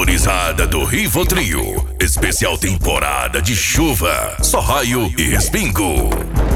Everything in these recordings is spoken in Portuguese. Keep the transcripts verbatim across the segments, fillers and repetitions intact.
Gurizada do Rivotril, especial temporada de chuva, só raio e respingo.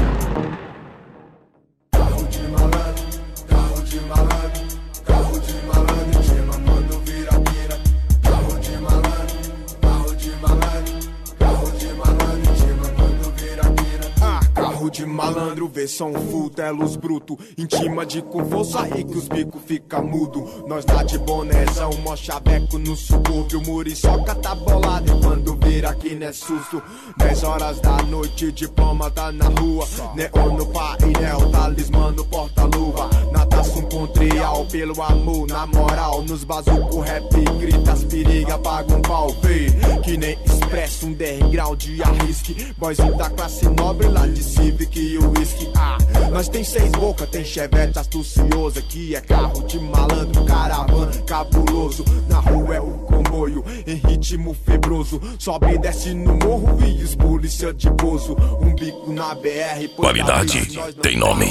Carro de malandro, carro de malandro, carro de malandro, chama quando vira pira. Carro de malandro, carro de malandro, carro de malandro, chama quando vira pira. Ah, carro de malandro, versão full, telos bruto, intima de com força aí que os bicos fica mudo. Nós tá de bonezão, mó chaveco no subúrbio, muriçoca tá bolado e quando vira aqui não é susto. Dez horas da noite, diploma tá na rua, neon no painel, talismã no porta-luva. Natação com trial, pelo amor, na moral, nos bazuco rap, grita as periga, paga um pau, vê, que nem expresso, um underground de arrisque. Boyzinho da classe nobre lá de Civic e o whisky. Ah, nós tem seis boca, tem chevette astuciosa, que é carro de malandro, caravana cabuloso. Na rua é o comboio, em ritmo febroso, sobe e desce no morro e os polícia de bozo. Um bico na B R, qualidade tem nome.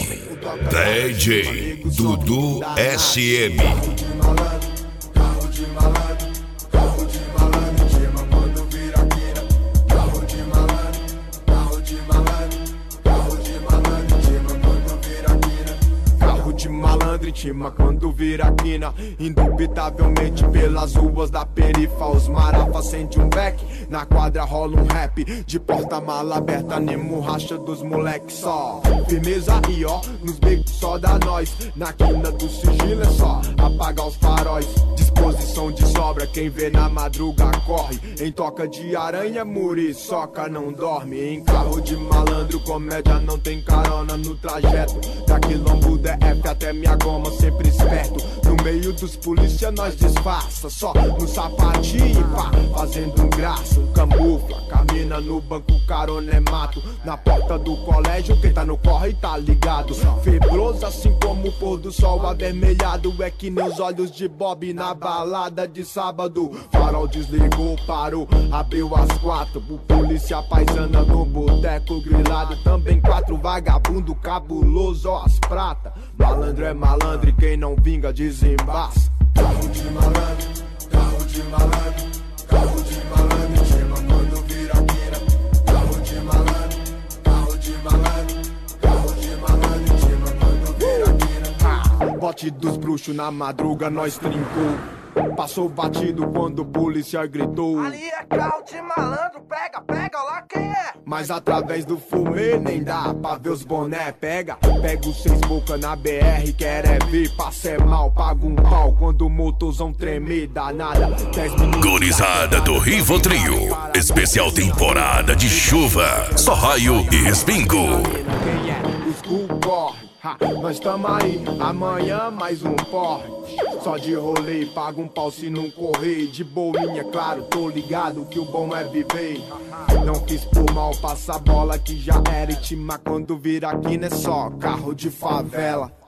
D J Dudu S M. Carro de malandro, carro de malandro, carro de malandro, chama quando vira quina. Carro de malandro, carro de malandro, carro de malandro, chama quando vira quina. Carro de malandro, intima quando vira quina. Indubitavelmente pelas ruas da perifa, os marafa acende um beck, na quadra rola um rap, de porta-mala aberta, Nemo racha dos moleque só. Firmeza aí ó, nos becos só da nós, na quina do sigilo é só apagar os faróis. Disposição de sobra, quem vê na madruga corre, em toca de aranha, muriçoca não dorme. Em carro de malandro, comédia não tem carona no trajeto, da quilombo D F até minha goma, sempre esperto. No meio dos polícia nós disfarça, só no sapatinho pá, fazendo um graça, um camufla, camina no banco, carona é mato. Na porta do colégio, quem tá no corre tá ligado. Febroso assim como o pôr do sol avermelhado, é que nem os olhos de Bob na balada de sábado. Farol desligou, parou, abriu as quatro, o polícia paisana no boteco grilado. Também quatro vagabundo cabuloso, ó as prata. Malandro é malandro e quem não vinga desembaça. Carro de malandro, carro de malandro, carro de malandro, chama quando vira quina. Carro de malandro, carro de malandro, carro de malandro, chama quando vira quina. Ah, bote dos bruxos na madruga nós trincou, passou batido quando o polícia gritou. Ali é carro de malandro, pega, pega lá quem é. Mas através do fumê nem dá pra ver os boné. Pega, pega os seis boca na B R, quer é ver, passa é mal, paga um pau quando o motorzão tremer, dá nada. Dez minutos. Gurizada do Rivotril, especial temporada de chuva, só raio e respingo. Quem é? Os cu corre, ha, nós tamo aí, amanhã mais um porre. Só de rolê, paga um pau se não correr. De boinha, claro, tô ligado que o bom é viver. Não fiz por mal, passa a bola que já era intima. Quando vira aqui não é só carro de favela.